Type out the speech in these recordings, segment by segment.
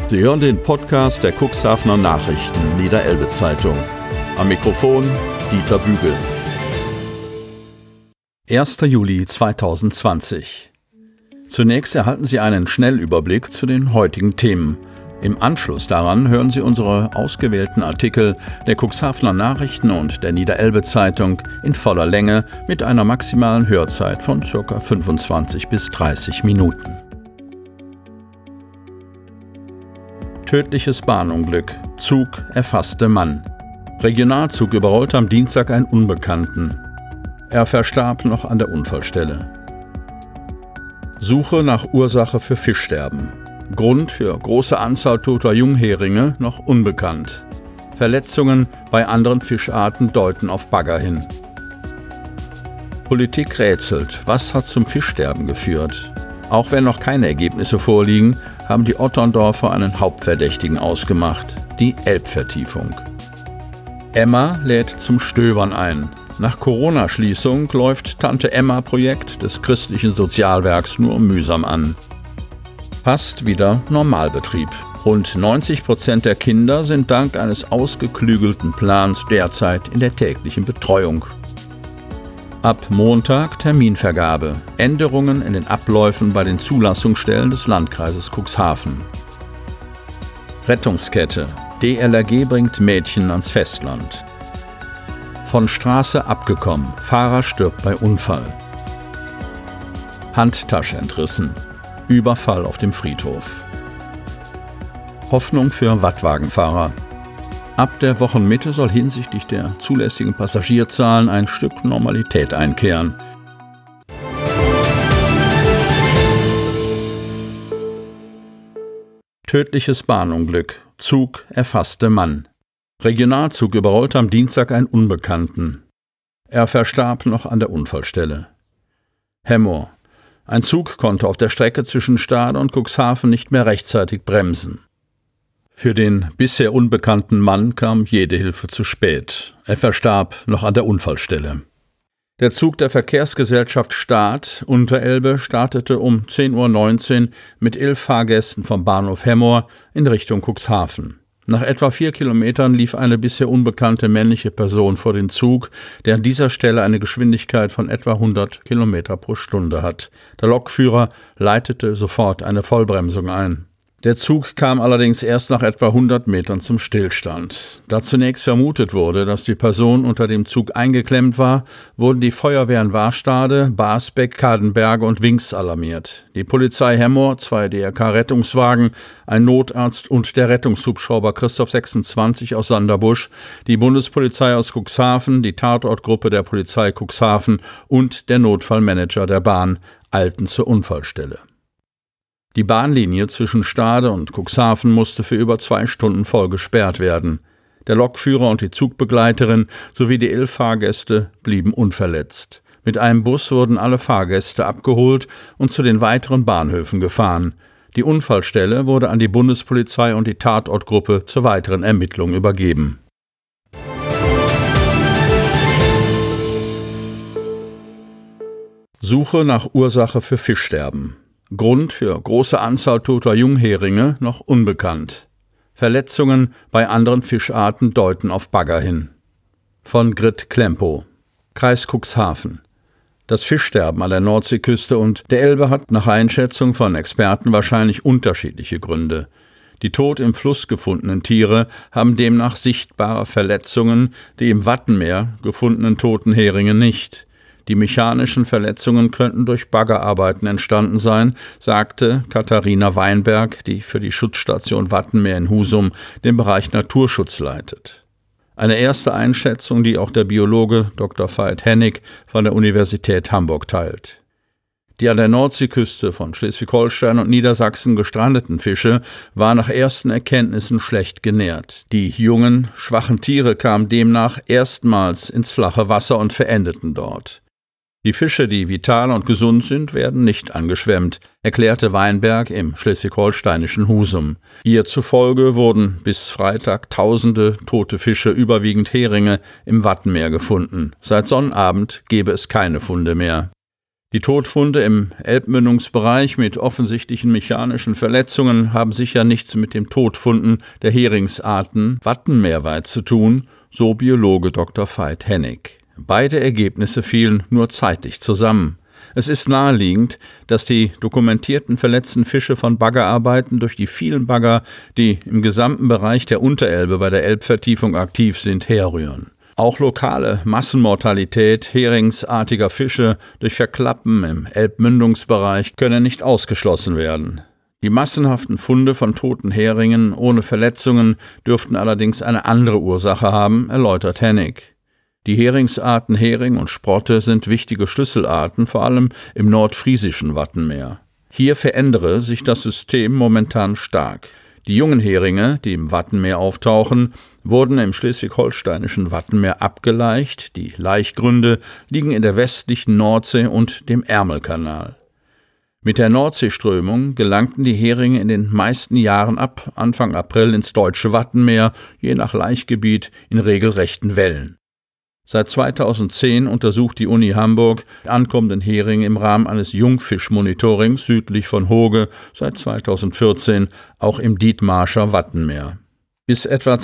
Sie hören den Podcast der Cuxhavener Nachrichten Niederelbe-Zeitung. Am Mikrofon Dieter Bügel. 1. Juli 2020. Zunächst erhalten Sie einen Schnellüberblick zu den heutigen Themen. Im Anschluss daran hören Sie unsere ausgewählten Artikel der Cuxhavener Nachrichten und der Niederelbe-Zeitung in voller Länge mit einer maximalen Hörzeit von ca. 25 bis 30 Minuten. Tödliches Bahnunglück. Zug erfasste Mann. Regionalzug überrollte am Dienstag einen Unbekannten. Er verstarb noch an der Unfallstelle. Suche nach Ursache für Fischsterben. Grund für große Anzahl toter Jungheringe noch unbekannt. Verletzungen bei anderen Fischarten deuten auf Bagger hin. Politik rätselt, was hat zum Fischsterben geführt? Auch wenn noch keine Ergebnisse vorliegen, haben die Otterndorfer einen Hauptverdächtigen ausgemacht, die Elbvertiefung. Emma lädt zum Stöbern ein. Nach Corona-Schließung läuft Tante-Emma-Projekt des christlichen Sozialwerks nur mühsam an. Fast wieder Normalbetrieb. Rund 90% der Kinder sind dank eines ausgeklügelten Plans derzeit in der täglichen Betreuung. Ab Montag Terminvergabe. Änderungen in den Abläufen bei den Zulassungsstellen des Landkreises Cuxhaven. Rettungskette. DLRG bringt Mädchen ans Festland. Von Straße abgekommen. Fahrer stirbt bei Unfall. Handtasche entrissen. Überfall auf dem Friedhof. Hoffnung für Wattwagenfahrer. Ab der Wochenmitte soll hinsichtlich der zulässigen Passagierzahlen ein Stück Normalität einkehren. Tödliches Bahnunglück. Zug erfasste Mann. Regionalzug überrollte am Dienstag einen Unbekannten. Er verstarb noch an der Unfallstelle. Hemmoor. Ein Zug konnte auf der Strecke zwischen Stade und Cuxhaven nicht mehr rechtzeitig bremsen. Für den bisher unbekannten Mann kam jede Hilfe zu spät. Er verstarb noch an der Unfallstelle. Der Zug der Verkehrsgesellschaft Stad Unterelbe startete um 10:19 Uhr mit 11 Fahrgästen vom Bahnhof Hemmoor in Richtung Cuxhaven. Nach etwa 4 Kilometern lief eine bisher unbekannte männliche Person vor den Zug, der an dieser Stelle eine Geschwindigkeit von etwa 100 Kilometer pro Stunde hat. Der Lokführer leitete sofort eine Vollbremsung ein. Der Zug kam allerdings erst nach etwa 100 Metern zum Stillstand. Da zunächst vermutet wurde, dass die Person unter dem Zug eingeklemmt war, wurden die Feuerwehren Warstade, Basbeck, Kadenberge und Wings alarmiert. Die Polizei Hemmoor, 2 DRK-Rettungswagen, ein Notarzt und der Rettungshubschrauber Christoph 26 aus Sanderbusch, die Bundespolizei aus Cuxhaven, die Tatortgruppe der Polizei Cuxhaven und der Notfallmanager der Bahn eilten zur Unfallstelle. Die Bahnlinie zwischen Stade und Cuxhaven musste für über 2 Stunden voll gesperrt werden. Der Lokführer und die Zugbegleiterin sowie die 11 Fahrgäste blieben unverletzt. Mit einem Bus wurden alle Fahrgäste abgeholt und zu den weiteren Bahnhöfen gefahren. Die Unfallstelle wurde an die Bundespolizei und die Tatortgruppe zur weiteren Ermittlung übergeben. Suche nach Ursache für Fischsterben. Grund für große Anzahl toter Jungheringe noch unbekannt. Verletzungen bei anderen Fischarten deuten auf Bagger hin. Von Grit Klempo. Kreis Cuxhaven. Das Fischsterben an der Nordseeküste und der Elbe hat nach Einschätzung von Experten wahrscheinlich unterschiedliche Gründe. Die tot im Fluss gefundenen Tiere haben demnach sichtbare Verletzungen, die im Wattenmeer gefundenen toten Heringe nicht. Die mechanischen Verletzungen könnten durch Baggerarbeiten entstanden sein, sagte Katharina Weinberg, die für die Schutzstation Wattenmeer in Husum den Bereich Naturschutz leitet. Eine erste Einschätzung, die auch der Biologe Dr. Veit Hennig von der Universität Hamburg teilt. Die an der Nordseeküste von Schleswig-Holstein und Niedersachsen gestrandeten Fische waren nach ersten Erkenntnissen schlecht genährt. Die jungen, schwachen Tiere kamen demnach erstmals ins flache Wasser und verendeten dort. Die Fische, die vital und gesund sind, werden nicht angeschwemmt, erklärte Weinberg im schleswig-holsteinischen Husum. Ihr zufolge wurden bis Freitag tausende tote Fische, überwiegend Heringe, im Wattenmeer gefunden. Seit Sonnabend gebe es keine Funde mehr. Die Todfunde im Elbmündungsbereich mit offensichtlichen mechanischen Verletzungen haben sicher nichts mit den Todfunden der Heringsarten wattenmeerweit zu tun, so Biologe Dr. Veit-Hennig. Beide Ergebnisse fielen nur zeitlich zusammen. Es ist naheliegend, dass die dokumentierten verletzten Fische von Baggerarbeiten durch die vielen Bagger, die im gesamten Bereich der Unterelbe bei der Elbvertiefung aktiv sind, herrühren. Auch lokale Massenmortalität heringsartiger Fische durch Verklappen im Elbmündungsbereich könne nicht ausgeschlossen werden. Die massenhaften Funde von toten Heringen ohne Verletzungen dürften allerdings eine andere Ursache haben, erläutert Hennig. Die Heringsarten Hering und Sprotte sind wichtige Schlüsselarten, vor allem im nordfriesischen Wattenmeer. Hier verändere sich das System momentan stark. Die jungen Heringe, die im Wattenmeer auftauchen, wurden im schleswig-holsteinischen Wattenmeer abgeleicht. Die Laichgründe liegen in der westlichen Nordsee und dem Ärmelkanal. Mit der Nordseeströmung gelangten die Heringe in den meisten Jahren ab Anfang April ins deutsche Wattenmeer, je nach Laichgebiet in regelrechten Wellen. Seit 2010 untersucht die Uni Hamburg die ankommenden Heringe im Rahmen eines Jungfischmonitorings südlich von Hoge, seit 2014 auch im Dithmarscher Wattenmeer. Bis etwa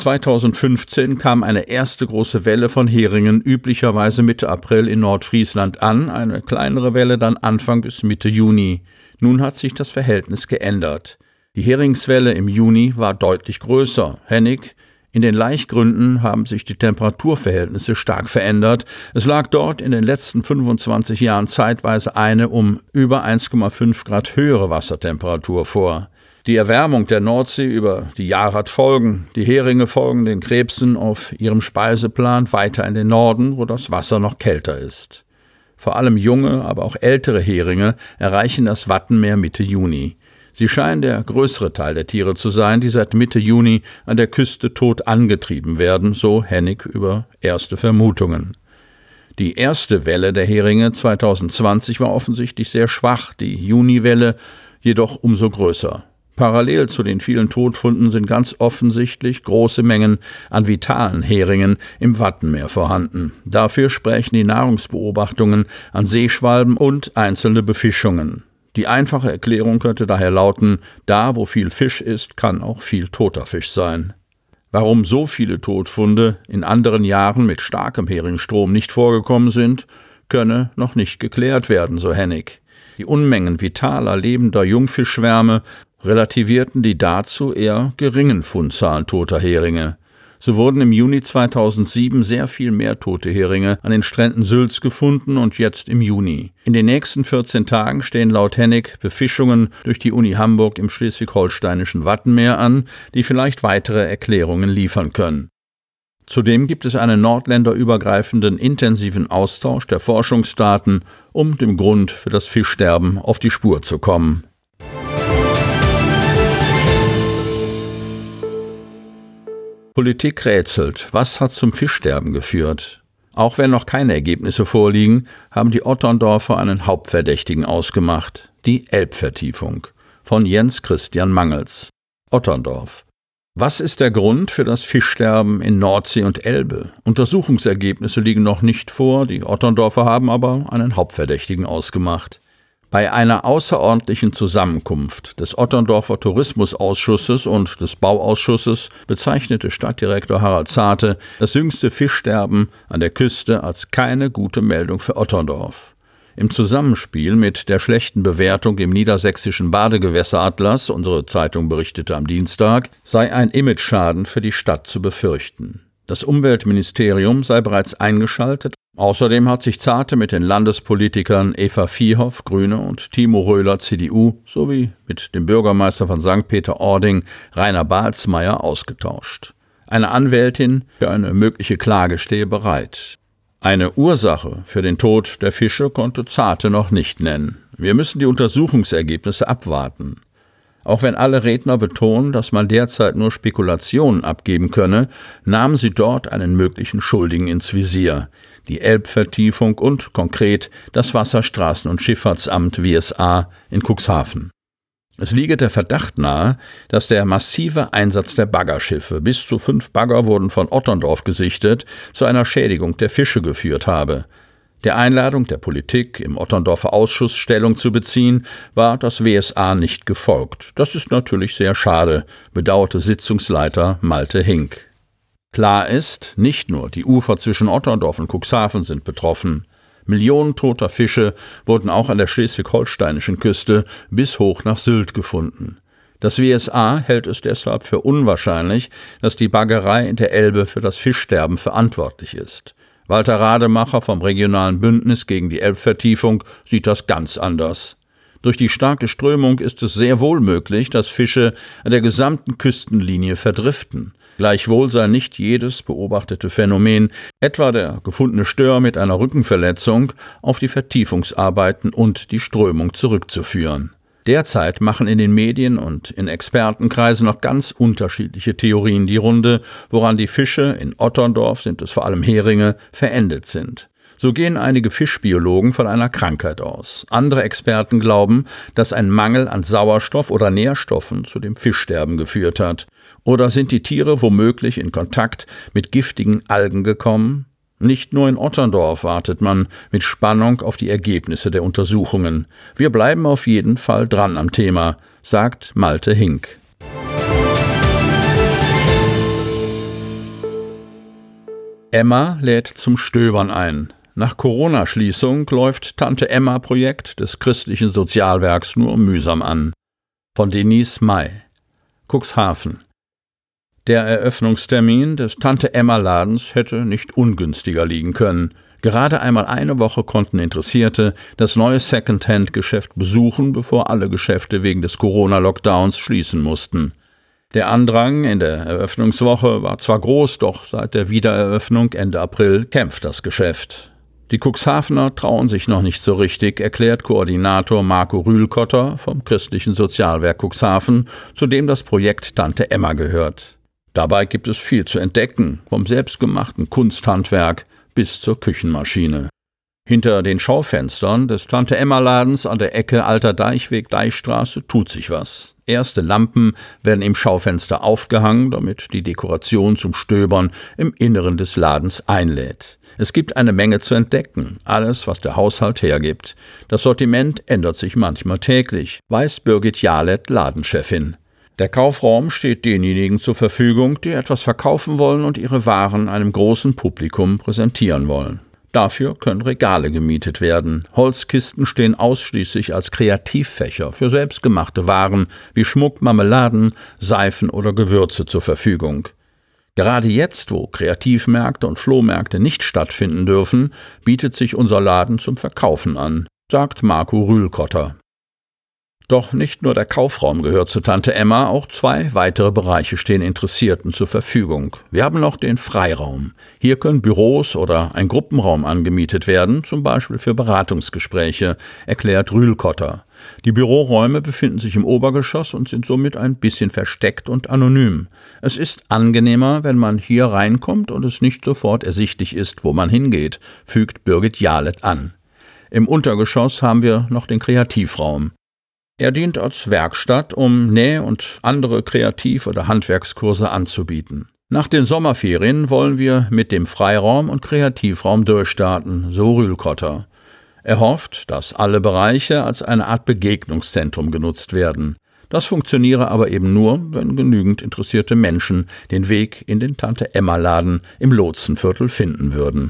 2015 kam eine erste große Welle von Heringen üblicherweise Mitte April in Nordfriesland an, eine kleinere Welle dann Anfang bis Mitte Juni. Nun hat sich das Verhältnis geändert. Die Heringswelle im Juni war deutlich größer. Hennig: In den Laichgründen haben sich die Temperaturverhältnisse stark verändert. Es lag dort in den letzten 25 Jahren zeitweise eine um über 1,5 Grad höhere Wassertemperatur vor. Die Erwärmung der Nordsee über die Jahre hat Folgen. Die Heringe folgen den Krebsen auf ihrem Speiseplan weiter in den Norden, wo das Wasser noch kälter ist. Vor allem junge, aber auch ältere Heringe erreichen das Wattenmeer Mitte Juni. Sie scheinen der größere Teil der Tiere zu sein, die seit Mitte Juni an der Küste tot angetrieben werden, so Hennig über erste Vermutungen. Die erste Welle der Heringe 2020 war offensichtlich sehr schwach, die Juniwelle jedoch umso größer. Parallel zu den vielen Todfunden sind ganz offensichtlich große Mengen an vitalen Heringen im Wattenmeer vorhanden. Dafür sprechen die Nahrungsbeobachtungen an Seeschwalben und einzelne Befischungen. Die einfache Erklärung könnte daher lauten: Da, wo viel Fisch ist, kann auch viel toter Fisch sein. Warum so viele Todfunde in anderen Jahren mit starkem Heringstrom nicht vorgekommen sind, könne noch nicht geklärt werden, so Hennig. Die Unmengen vitaler, lebender Jungfischschwärme relativierten die dazu eher geringen Fundzahlen toter Heringe. So wurden im Juni 2007 sehr viel mehr tote Heringe an den Stränden Sylts gefunden und jetzt im Juni. In den nächsten 14 Tagen stehen laut Hennig Befischungen durch die Uni Hamburg im schleswig-holsteinischen Wattenmeer an, die vielleicht weitere Erklärungen liefern können. Zudem gibt es einen nordländerübergreifenden intensiven Austausch der Forschungsdaten, um dem Grund für das Fischsterben auf die Spur zu kommen. Politik rätselt, was hat zum Fischsterben geführt? Auch wenn noch keine Ergebnisse vorliegen, haben die Otterndorfer einen Hauptverdächtigen ausgemacht: die Elbvertiefung. Von Jens Christian Mangels. Otterndorf. Was ist der Grund für das Fischsterben in Nordsee und Elbe? Untersuchungsergebnisse liegen noch nicht vor, die Otterndorfer haben aber einen Hauptverdächtigen ausgemacht. Bei einer außerordentlichen Zusammenkunft des Otterndorfer Tourismusausschusses und des Bauausschusses bezeichnete Stadtdirektor Harald Zarte das jüngste Fischsterben an der Küste als keine gute Meldung für Otterndorf. Im Zusammenspiel mit der schlechten Bewertung im niedersächsischen Badegewässeratlas, unsere Zeitung berichtete am Dienstag, sei ein Imageschaden für die Stadt zu befürchten. Das Umweltministerium sei bereits eingeschaltet. Außerdem hat sich Zarte mit den Landespolitikern Eva Vierhoff, Grüne, und Timo Röhler, CDU, sowie mit dem Bürgermeister von St. Peter-Ording, Rainer Balzmeier, ausgetauscht. Eine Anwältin für eine mögliche Klage stehe bereit. Eine Ursache für den Tod der Fische konnte Zarte noch nicht nennen. Wir müssen die Untersuchungsergebnisse abwarten. Auch wenn alle Redner betonen, dass man derzeit nur Spekulationen abgeben könne, nahmen sie dort einen möglichen Schuldigen ins Visier: die Elbvertiefung und konkret das Wasserstraßen- und Schifffahrtsamt WSA in Cuxhaven. Es liege der Verdacht nahe, dass der massive Einsatz der Baggerschiffe, bis zu 5 Bagger wurden von Otterndorf gesichtet, zu einer Schädigung der Fische geführt habe. Der Einladung der Politik, im Otterndorfer Ausschuss Stellung zu beziehen, war das WSA nicht gefolgt. Das ist natürlich sehr schade, bedauerte Sitzungsleiter Malte Hink. Klar ist, nicht nur die Ufer zwischen Otterndorf und Cuxhaven sind betroffen. Millionen toter Fische wurden auch an der schleswig-holsteinischen Küste bis hoch nach Sylt gefunden. Das WSA hält es deshalb für unwahrscheinlich, dass die Baggerei in der Elbe für das Fischsterben verantwortlich ist. Walter Rademacher vom Regionalen Bündnis gegen die Elbvertiefung sieht das ganz anders. Durch die starke Strömung ist es sehr wohl möglich, dass Fische an der gesamten Küstenlinie verdriften. Gleichwohl sei nicht jedes beobachtete Phänomen, etwa der gefundene Stör mit einer Rückenverletzung, auf die Vertiefungsarbeiten und die Strömung zurückzuführen. Derzeit machen in den Medien und in Expertenkreisen noch ganz unterschiedliche Theorien die Runde, woran die Fische, in Otterndorf sind es vor allem Heringe, verendet sind. So gehen einige Fischbiologen von einer Krankheit aus. Andere Experten glauben, dass ein Mangel an Sauerstoff oder Nährstoffen zu dem Fischsterben geführt hat. Oder sind die Tiere womöglich in Kontakt mit giftigen Algen gekommen? Nicht nur in Otterndorf wartet man mit Spannung auf die Ergebnisse der Untersuchungen. Wir bleiben auf jeden Fall dran am Thema, sagt Malte Hink. Emma lädt zum Stöbern ein. Nach Corona-Schließung läuft Tante-Emma-Projekt des christlichen Sozialwerks nur mühsam an. Von Denise May. Cuxhaven. Der Eröffnungstermin des Tante-Emma-Ladens hätte nicht ungünstiger liegen können. Gerade einmal eine Woche konnten Interessierte das neue Secondhand-Geschäft besuchen, bevor alle Geschäfte wegen des Corona-Lockdowns schließen mussten. Der Andrang in der Eröffnungswoche war zwar groß, doch seit der Wiedereröffnung Ende April kämpft das Geschäft. Die Cuxhavener trauen sich noch nicht so richtig, erklärt Koordinator Marco Rühlkotter vom christlichen Sozialwerk Cuxhaven, zu dem das Projekt Tante Emma gehört. Dabei gibt es viel zu entdecken, vom selbstgemachten Kunsthandwerk bis zur Küchenmaschine. Hinter den Schaufenstern des Tante-Emma-Ladens an der Ecke Alter Deichweg-Deichstraße tut sich was. Erste Lampen werden im Schaufenster aufgehangen, damit die Dekoration zum Stöbern im Inneren des Ladens einlädt. Es gibt eine Menge zu entdecken, alles, was der Haushalt hergibt. Das Sortiment ändert sich manchmal täglich, weiß Birgit Jalet, Ladenchefin. Der Kaufraum steht denjenigen zur Verfügung, die etwas verkaufen wollen und ihre Waren einem großen Publikum präsentieren wollen. Dafür können Regale gemietet werden. Holzkisten stehen ausschließlich als Kreativfächer für selbstgemachte Waren wie Schmuck, Marmeladen, Seifen oder Gewürze zur Verfügung. Gerade jetzt, wo Kreativmärkte und Flohmärkte nicht stattfinden dürfen, bietet sich unser Laden zum Verkaufen an, sagt Marco Rühlkotter. Doch nicht nur der Kaufraum gehört zu Tante Emma, auch 2 weitere Bereiche stehen Interessierten zur Verfügung. Wir haben noch den Freiraum. Hier können Büros oder ein Gruppenraum angemietet werden, zum Beispiel für Beratungsgespräche, erklärt Rühlkotter. Die Büroräume befinden sich im Obergeschoss und sind somit ein bisschen versteckt und anonym. Es ist angenehmer, wenn man hier reinkommt und es nicht sofort ersichtlich ist, wo man hingeht, fügt Birgit Jalet an. Im Untergeschoss haben wir noch den Kreativraum. Er dient als Werkstatt, um Näh- und andere Kreativ- oder Handwerkskurse anzubieten. Nach den Sommerferien wollen wir mit dem Freiraum und Kreativraum durchstarten, so Rühlkotter. Er hofft, dass alle Bereiche als eine Art Begegnungszentrum genutzt werden. Das funktioniere aber eben nur, wenn genügend interessierte Menschen den Weg in den Tante-Emma-Laden im Lotsenviertel finden würden.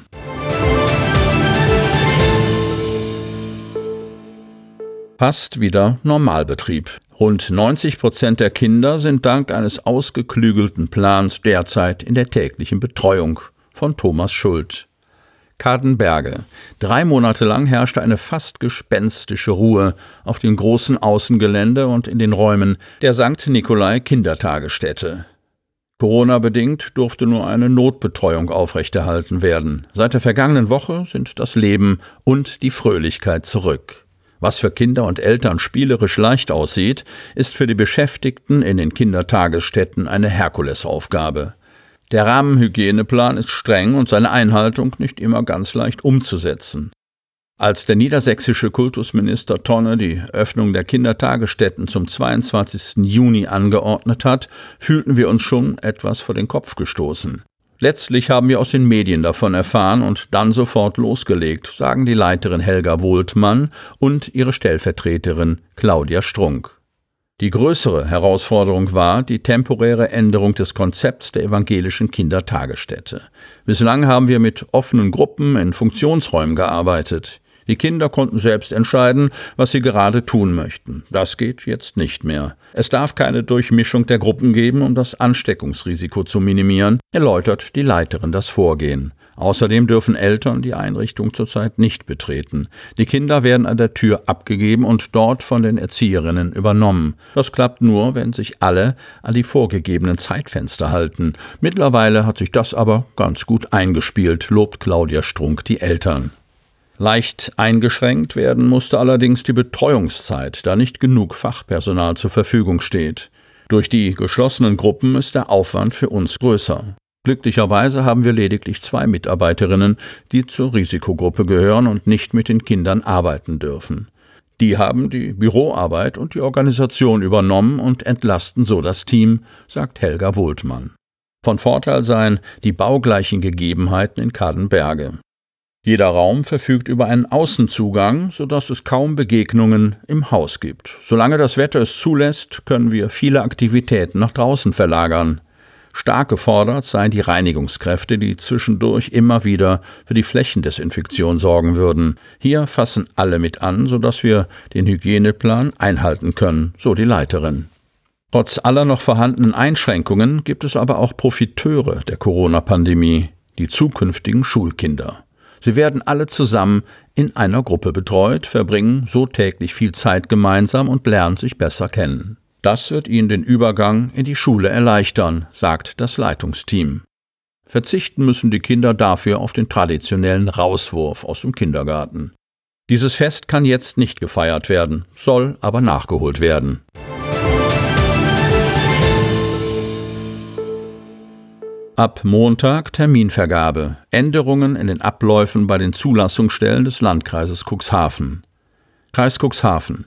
Fast wieder Normalbetrieb. Rund 90% der Kinder sind dank eines ausgeklügelten Plans derzeit in der täglichen Betreuung. Von Thomas Schuld. Kadenberge. 3 Monate lang herrschte eine fast gespenstische Ruhe auf dem großen Außengelände und in den Räumen der St. Nikolai Kindertagesstätte. Corona-bedingt durfte nur eine Notbetreuung aufrechterhalten werden. Seit der vergangenen Woche sind das Leben und die Fröhlichkeit zurück. Was für Kinder und Eltern spielerisch leicht aussieht, ist für die Beschäftigten in den Kindertagesstätten eine Herkulesaufgabe. Der Rahmenhygieneplan ist streng und seine Einhaltung nicht immer ganz leicht umzusetzen. Als der niedersächsische Kultusminister Tonne die Öffnung der Kindertagesstätten zum 22. Juni angeordnet hat, fühlten wir uns schon etwas vor den Kopf gestoßen. Letztlich haben wir aus den Medien davon erfahren und dann sofort losgelegt, sagen die Leiterin Helga Wohltmann und ihre Stellvertreterin Claudia Strunk. Die größere Herausforderung war die temporäre Änderung des Konzepts der evangelischen Kindertagesstätte. Bislang haben wir mit offenen Gruppen in Funktionsräumen gearbeitet. Die Kinder konnten selbst entscheiden, was sie gerade tun möchten. Das geht jetzt nicht mehr. Es darf keine Durchmischung der Gruppen geben, um das Ansteckungsrisiko zu minimieren, erläutert die Leiterin das Vorgehen. Außerdem dürfen Eltern die Einrichtung zurzeit nicht betreten. Die Kinder werden an der Tür abgegeben und dort von den Erzieherinnen übernommen. Das klappt nur, wenn sich alle an die vorgegebenen Zeitfenster halten. Mittlerweile hat sich das aber ganz gut eingespielt, lobt Claudia Strunk die Eltern. Leicht eingeschränkt werden musste allerdings die Betreuungszeit, da nicht genug Fachpersonal zur Verfügung steht. Durch die geschlossenen Gruppen ist der Aufwand für uns größer. Glücklicherweise haben wir lediglich 2 Mitarbeiterinnen, die zur Risikogruppe gehören und nicht mit den Kindern arbeiten dürfen. Die haben die Büroarbeit und die Organisation übernommen und entlasten so das Team, sagt Helga Wohltmann. Von Vorteil seien die baugleichen Gegebenheiten in Cadenberge. Jeder Raum verfügt über einen Außenzugang, sodass es kaum Begegnungen im Haus gibt. Solange das Wetter es zulässt, können wir viele Aktivitäten nach draußen verlagern. Stark gefordert seien die Reinigungskräfte, die zwischendurch immer wieder für die Flächendesinfektion sorgen würden. Hier fassen alle mit an, sodass wir den Hygieneplan einhalten können, so die Leiterin. Trotz aller noch vorhandenen Einschränkungen gibt es aber auch Profiteure der Corona-Pandemie, die zukünftigen Schulkinder. Sie werden alle zusammen in einer Gruppe betreut, verbringen so täglich viel Zeit gemeinsam und lernen sich besser kennen. Das wird ihnen den Übergang in die Schule erleichtern, sagt das Leitungsteam. Verzichten müssen die Kinder dafür auf den traditionellen Rauswurf aus dem Kindergarten. Dieses Fest kann jetzt nicht gefeiert werden, soll aber nachgeholt werden. Ab Montag Terminvergabe. Änderungen in den Abläufen bei den Zulassungsstellen des Landkreises Cuxhaven. Kreis Cuxhaven.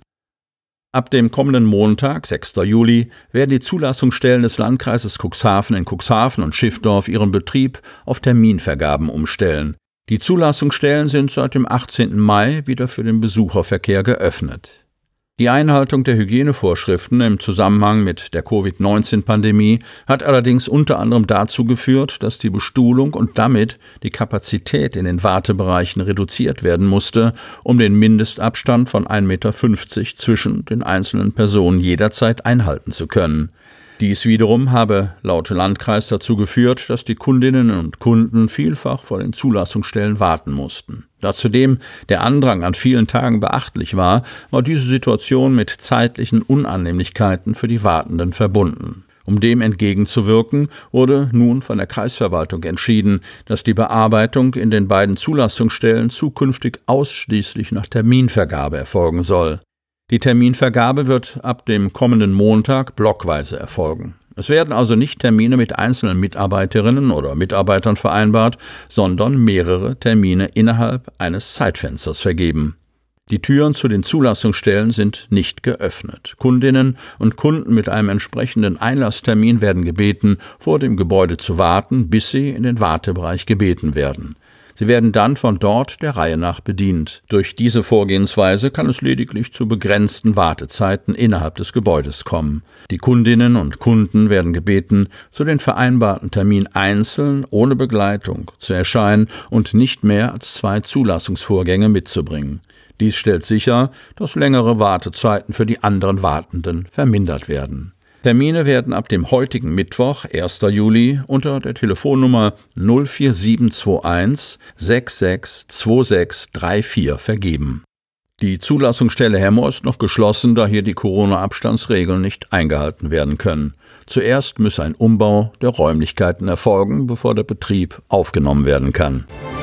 Ab dem kommenden Montag, 6. Juli, werden die Zulassungsstellen des Landkreises Cuxhaven in Cuxhaven und Schiffdorf ihren Betrieb auf Terminvergaben umstellen. Die Zulassungsstellen sind seit dem 18. Mai wieder für den Besucherverkehr geöffnet. Die Einhaltung der Hygienevorschriften im Zusammenhang mit der Covid-19-Pandemie hat allerdings unter anderem dazu geführt, dass die Bestuhlung und damit die Kapazität in den Wartebereichen reduziert werden musste, um den Mindestabstand von 1,50 Meter zwischen den einzelnen Personen jederzeit einhalten zu können. Dies wiederum habe laut Landkreis dazu geführt, dass die Kundinnen und Kunden vielfach vor den Zulassungsstellen warten mussten. Da zudem der Andrang an vielen Tagen beachtlich war, war diese Situation mit zeitlichen Unannehmlichkeiten für die Wartenden verbunden. Um dem entgegenzuwirken, wurde nun von der Kreisverwaltung entschieden, dass die Bearbeitung in den beiden Zulassungsstellen zukünftig ausschließlich nach Terminvergabe erfolgen soll. Die Terminvergabe wird ab dem kommenden Montag blockweise erfolgen. Es werden also nicht Termine mit einzelnen Mitarbeiterinnen oder Mitarbeitern vereinbart, sondern mehrere Termine innerhalb eines Zeitfensters vergeben. Die Türen zu den Zulassungsstellen sind nicht geöffnet. Kundinnen und Kunden mit einem entsprechenden Einlasstermin werden gebeten, vor dem Gebäude zu warten, bis sie in den Wartebereich gebeten werden. Sie werden dann von dort der Reihe nach bedient. Durch diese Vorgehensweise kann es lediglich zu begrenzten Wartezeiten innerhalb des Gebäudes kommen. Die Kundinnen und Kunden werden gebeten, zu den vereinbarten Termin einzeln, ohne Begleitung, zu erscheinen und nicht mehr als 2 Zulassungsvorgänge mitzubringen. Dies stellt sicher, dass längere Wartezeiten für die anderen Wartenden vermindert werden. Termine werden ab dem heutigen Mittwoch, 1. Juli, unter der Telefonnummer 04721 662634 vergeben. Die Zulassungsstelle Hemmoor ist noch geschlossen, da hier die Corona-Abstandsregeln nicht eingehalten werden können. Zuerst müsse ein Umbau der Räumlichkeiten erfolgen, bevor der Betrieb aufgenommen werden kann.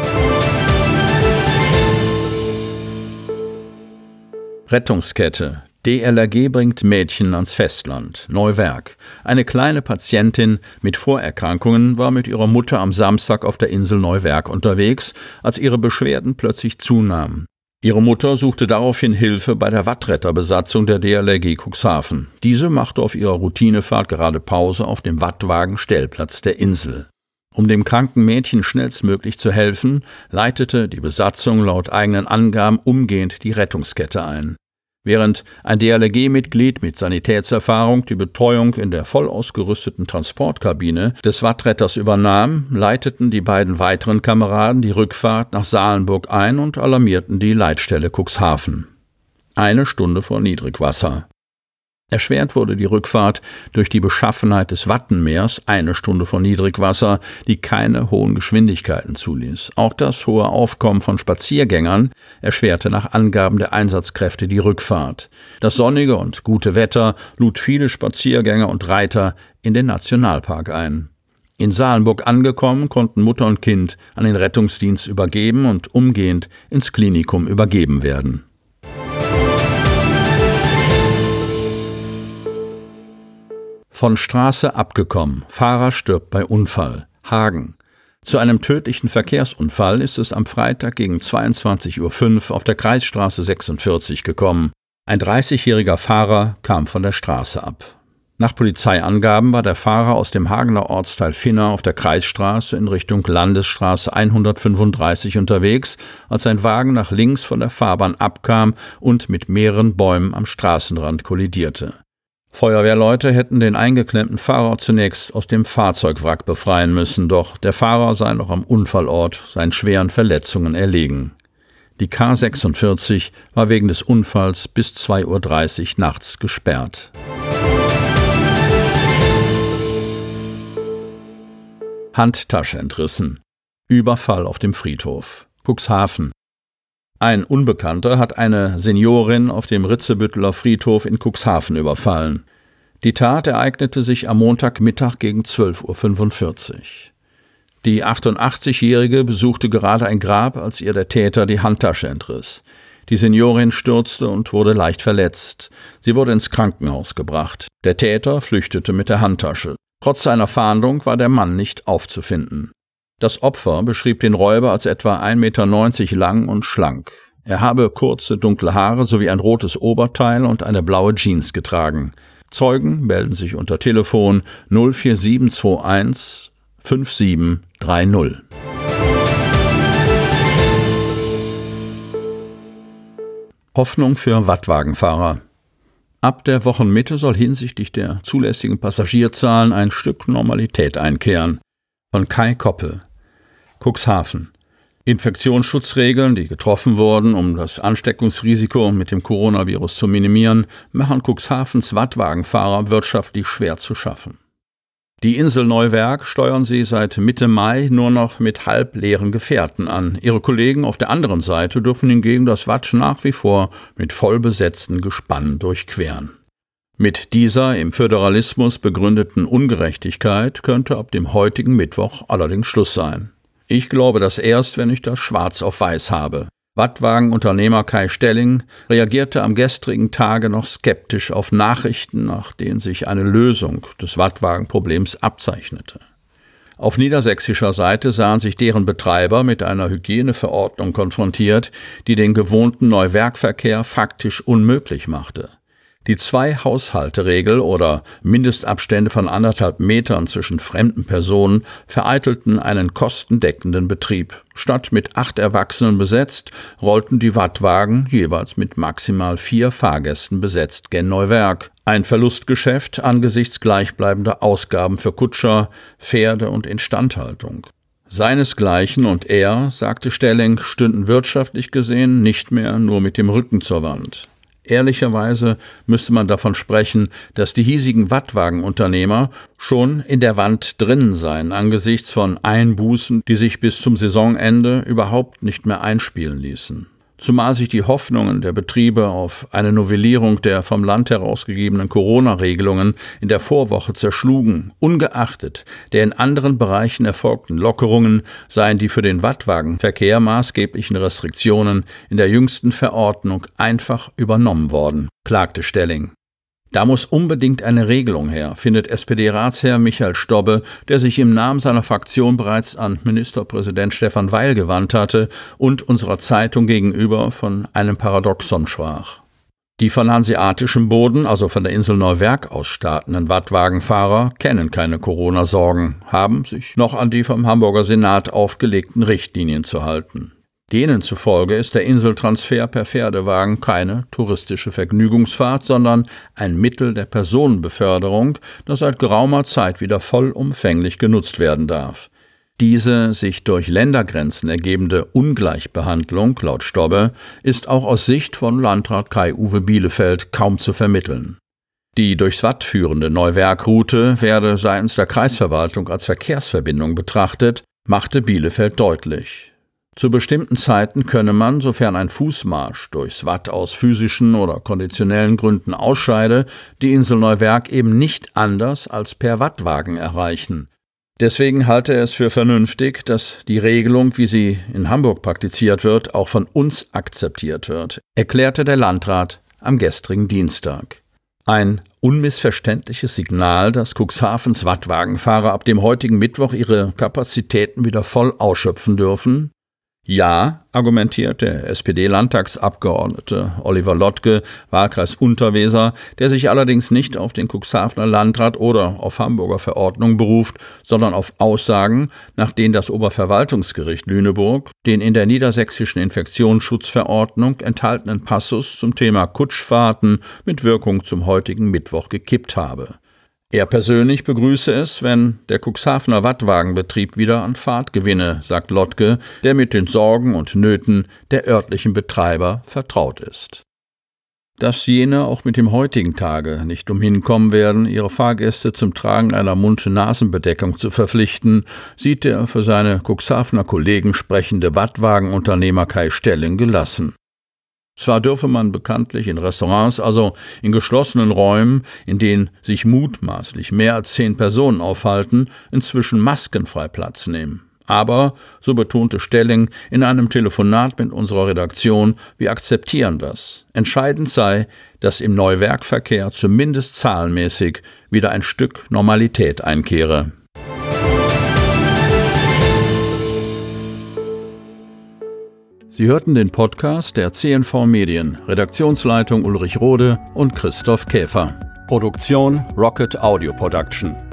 Rettungskette. DLRG bringt Mädchen ans Festland. Neuwerk. Eine kleine Patientin mit Vorerkrankungen war mit ihrer Mutter am Samstag auf der Insel Neuwerk unterwegs, als ihre Beschwerden plötzlich zunahmen. Ihre Mutter suchte daraufhin Hilfe bei der Wattretterbesatzung der DLRG Cuxhaven. Diese machte auf ihrer Routinefahrt gerade Pause auf dem Wattwagenstellplatz der Insel. Um dem kranken Mädchen schnellstmöglich zu helfen, leitete die Besatzung laut eigenen Angaben umgehend die Rettungskette ein. Während ein DLRG-Mitglied mit Sanitätserfahrung die Betreuung in der voll ausgerüsteten Transportkabine des Wattretters übernahm, leiteten die beiden weiteren Kameraden die Rückfahrt nach Salenburg ein und alarmierten die Leitstelle Cuxhaven. 1 Stunde vor Niedrigwasser. Erschwert wurde die Rückfahrt durch die Beschaffenheit des Wattenmeers 1 Stunde vor Niedrigwasser, die keine hohen Geschwindigkeiten zuließ. Auch das hohe Aufkommen von Spaziergängern erschwerte nach Angaben der Einsatzkräfte die Rückfahrt. Das sonnige und gute Wetter lud viele Spaziergänger und Reiter in den Nationalpark ein. In Salenburg angekommen, konnten Mutter und Kind an den Rettungsdienst übergeben und umgehend ins Klinikum übergeben werden. Von Straße abgekommen. Fahrer stirbt bei Unfall. Hagen. Zu einem tödlichen Verkehrsunfall ist es am Freitag gegen 22:05 Uhr auf der Kreisstraße 46 gekommen. Ein 30-jähriger Fahrer kam von der Straße ab. Nach Polizeiangaben war der Fahrer aus dem Hagener Ortsteil Finna auf der Kreisstraße in Richtung Landesstraße 135 unterwegs, als sein Wagen nach links von der Fahrbahn abkam und mit mehreren Bäumen am Straßenrand kollidierte. Feuerwehrleute hätten den eingeklemmten Fahrer zunächst aus dem Fahrzeugwrack befreien müssen, doch der Fahrer sei noch am Unfallort seinen schweren Verletzungen erlegen. Die K46 war wegen des Unfalls bis 2:30 Uhr nachts gesperrt. Handtasche entrissen. Überfall auf dem Friedhof. Cuxhaven. Ein Unbekannter hat eine Seniorin auf dem Ritzebütteler Friedhof in Cuxhaven überfallen. Die Tat ereignete sich am Montagmittag gegen 12:45 Uhr. Die 88-Jährige besuchte gerade ein Grab, als ihr der Täter die Handtasche entriss. Die Seniorin stürzte und wurde leicht verletzt. Sie wurde ins Krankenhaus gebracht. Der Täter flüchtete mit der Handtasche. Trotz seiner Fahndung war der Mann nicht aufzufinden. Das Opfer beschrieb den Räuber als etwa 1,90 Meter lang und schlank. Er habe kurze, dunkle Haare sowie ein rotes Oberteil und eine blaue Jeans getragen. Zeugen melden sich unter Telefon 04721 5730. Hoffnung für Wattwagenfahrer. Ab der Wochenmitte soll hinsichtlich der zulässigen Passagierzahlen ein Stück Normalität einkehren. Von Kai Koppe. Cuxhaven. Infektionsschutzregeln, die getroffen wurden, um das Ansteckungsrisiko mit dem Coronavirus zu minimieren, machen Cuxhavens Wattwagenfahrer wirtschaftlich schwer zu schaffen. Die Insel Neuwerk steuern sie seit Mitte Mai nur noch mit halbleeren Gefährten an. Ihre Kollegen auf der anderen Seite dürfen hingegen das Watt nach wie vor mit vollbesetzten Gespannen durchqueren. Mit dieser im Föderalismus begründeten Ungerechtigkeit könnte ab dem heutigen Mittwoch allerdings Schluss sein. Ich glaube das erst, wenn ich das schwarz auf weiß habe. Wattwagenunternehmer Kai Stelling reagierte am gestrigen Tage noch skeptisch auf Nachrichten, nach denen sich eine Lösung des Wattwagenproblems abzeichnete. Auf niedersächsischer Seite sahen sich deren Betreiber mit einer Hygieneverordnung konfrontiert, die den gewohnten Neuwerkverkehr faktisch unmöglich machte. Die 2-Haushalte-Regel oder Mindestabstände von 1,5 Metern zwischen fremden Personen vereitelten einen kostendeckenden Betrieb. Statt mit 8 Erwachsenen besetzt, rollten die Wattwagen jeweils mit maximal 4 Fahrgästen besetzt gen Neuwerk. Ein Verlustgeschäft angesichts gleichbleibender Ausgaben für Kutscher, Pferde und Instandhaltung. Seinesgleichen und er, sagte Stelling, stünden wirtschaftlich gesehen nicht mehr nur mit dem Rücken zur Wand. Ehrlicherweise müsste man davon sprechen, dass die hiesigen Wattwagenunternehmer schon in der Wand drinnen seien, angesichts von Einbußen, die sich bis zum Saisonende überhaupt nicht mehr einspielen ließen. Zumal sich die Hoffnungen der Betriebe auf eine Novellierung der vom Land herausgegebenen Corona-Regelungen in der Vorwoche zerschlugen. Ungeachtet der in anderen Bereichen erfolgten Lockerungen seien die für den Wattwagenverkehr maßgeblichen Restriktionen in der jüngsten Verordnung einfach übernommen worden, klagte Stelling. Da muss unbedingt eine Regelung her, findet SPD-Ratsherr Michael Stobbe, der sich im Namen seiner Fraktion bereits an Ministerpräsident Stefan Weil gewandt hatte und unserer Zeitung gegenüber von einem Paradoxon sprach. Die von hanseatischem Boden, also von der Insel Neuwerk aus startenden Wattwagenfahrer, kennen keine Corona-Sorgen, haben sich noch an die vom Hamburger Senat aufgelegten Richtlinien zu halten. Denen zufolge ist der Inseltransfer per Pferdewagen keine touristische Vergnügungsfahrt, sondern ein Mittel der Personenbeförderung, das seit geraumer Zeit wieder vollumfänglich genutzt werden darf. Diese sich durch Ländergrenzen ergebende Ungleichbehandlung, laut Stobbe, ist auch aus Sicht von Landrat Kai-Uwe Bielefeld kaum zu vermitteln. Die durchs Watt führende Neuwerk-Route werde seitens der Kreisverwaltung als Verkehrsverbindung betrachtet, machte Bielefeld deutlich. Zu bestimmten Zeiten könne man, sofern ein Fußmarsch durchs Watt aus physischen oder konditionellen Gründen ausscheide, die Insel Neuwerk eben nicht anders als per Wattwagen erreichen. Deswegen halte er es für vernünftig, dass die Regelung, wie sie in Hamburg praktiziert wird, auch von uns akzeptiert wird, erklärte der Landrat am gestrigen Dienstag. Ein unmissverständliches Signal, dass Cuxhavens Wattwagenfahrer ab dem heutigen Mittwoch ihre Kapazitäten wieder voll ausschöpfen dürfen? Ja, argumentiert der SPD-Landtagsabgeordnete Oliver Lottke, Wahlkreis Unterweser, der sich allerdings nicht auf den Cuxhavener Landrat oder auf Hamburger Verordnung beruft, sondern auf Aussagen, nach denen das Oberverwaltungsgericht Lüneburg den in der niedersächsischen Infektionsschutzverordnung enthaltenen Passus zum Thema Kutschfahrten mit Wirkung zum heutigen Mittwoch gekippt habe. Er persönlich begrüße es, wenn der Cuxhavener Wattwagenbetrieb wieder an Fahrt gewinne, sagt Lottke, der mit den Sorgen und Nöten der örtlichen Betreiber vertraut ist. Dass jene auch mit dem heutigen Tage nicht umhin kommen werden, ihre Fahrgäste zum Tragen einer Mund-Nasen-Bedeckung zu verpflichten, sieht der für seine Cuxhavener Kollegen sprechende Wattwagenunternehmer Kai Stelling gelassen. Zwar dürfe man bekanntlich in Restaurants, also in geschlossenen Räumen, in denen sich mutmaßlich mehr als 10 Personen aufhalten, inzwischen maskenfrei Platz nehmen. Aber, so betonte Stelling in einem Telefonat mit unserer Redaktion, wir akzeptieren das. Entscheidend sei, dass im Neuwerkverkehr zumindest zahlenmäßig wieder ein Stück Normalität einkehre. Sie hörten den Podcast der CNV Medien, Redaktionsleitung Ulrich Rode und Christoph Käfer. Produktion Rocket Audio Production.